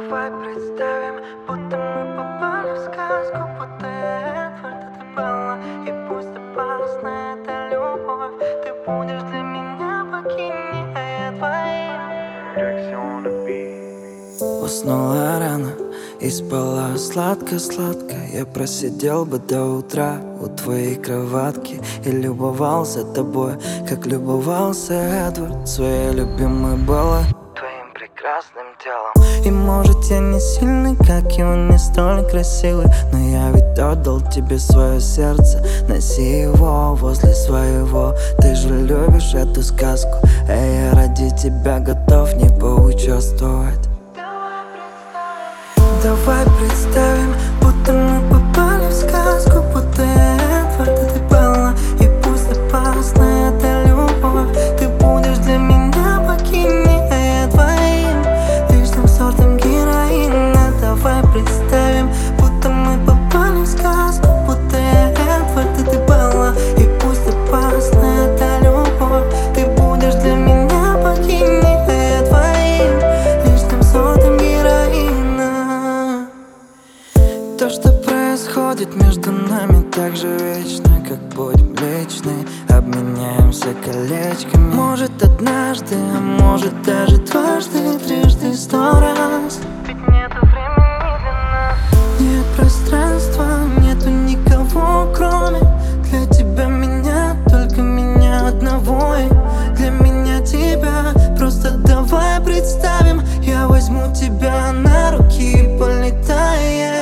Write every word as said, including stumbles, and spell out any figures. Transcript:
Давай представим, будто мы попали в сказку, будто Эдвард это была. И пусть опасна эта любовь, ты будешь для меня богиней, а я твоим. Уснула рано и спала сладко-сладко. Я просидел бы до утра у твоей кроватки и любовался тобой, как любовался Эдвард своей любимой Беллой, твоим прекрасным телом. И может я не сильный, как и он, не столь красивый, но я ведь отдал тебе свое сердце. Носи его возле своего. Ты же любишь эту сказку, а я ради тебя готов не поучаствовать. Давай представим, будто мы попали в сказку, будто Эдвард это Белла. И пусть опасна эта любовь, ты будешь для меня богиней, а я твоим личным сортом героина. Давай представим, будто мы попали в сказку, будто Эдвард это Белла. И пусть опасна эта любовь, ты будешь для меня богиней, а я твоим личным сортом героина. То, что происходит между нами, так же вечно, как путь Млечный. Обменяемся колечками, может однажды, а может даже дважды, трижды, сто раз. Ведь нету времени для нас, нет пространства, нету никого, кроме для тебя меня, только меня одного. И для меня тебя, просто давай представим, я возьму тебя на руки и полетаем.